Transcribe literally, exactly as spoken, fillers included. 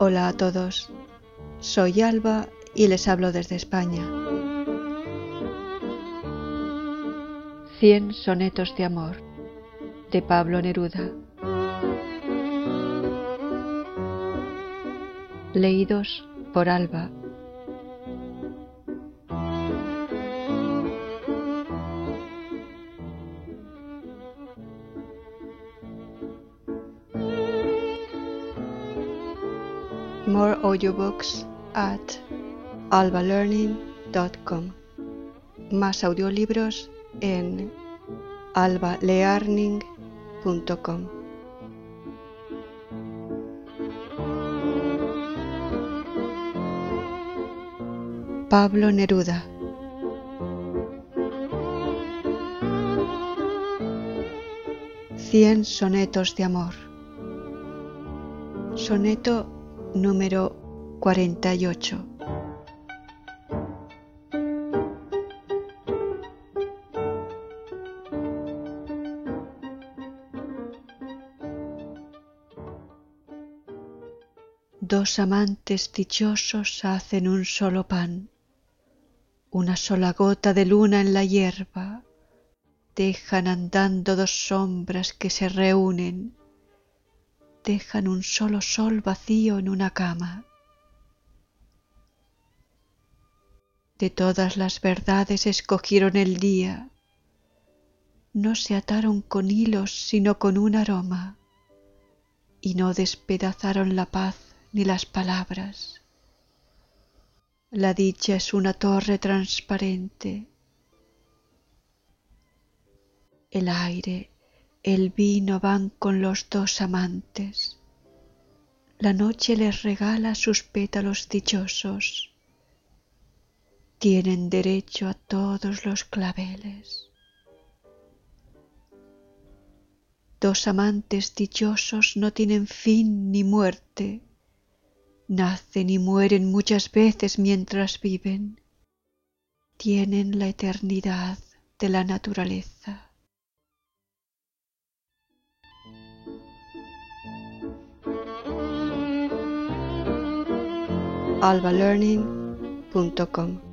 Hola a todos, soy Alba y les hablo desde España. Cien sonetos de amor, de Pablo Neruda. Leídos por Alba. More audiobooks at alba learning dot com. Más audiolibros en alba learning punto com. Pablo Neruda. Cien sonetos de amor. Soneto número cuarenta y ocho. Dos amantes dichosos hacen un solo pan, una sola gota de luna en la hierba, dejan andando dos sombras que se reúnen, dejan un solo sol vacío en una cama. De todas las verdades escogieron el día, no se ataron con hilos sino con un aroma, y no despedazaron la paz ni las palabras. La dicha es una torre transparente. El aire, el vino van con los dos amantes. La noche les regala sus pétalos dichosos. Tienen derecho a todos los claveles. Dos amantes dichosos no tienen fin ni muerte. Nacen y mueren muchas veces mientras viven. Tienen la eternidad de la naturaleza. alba learning punto com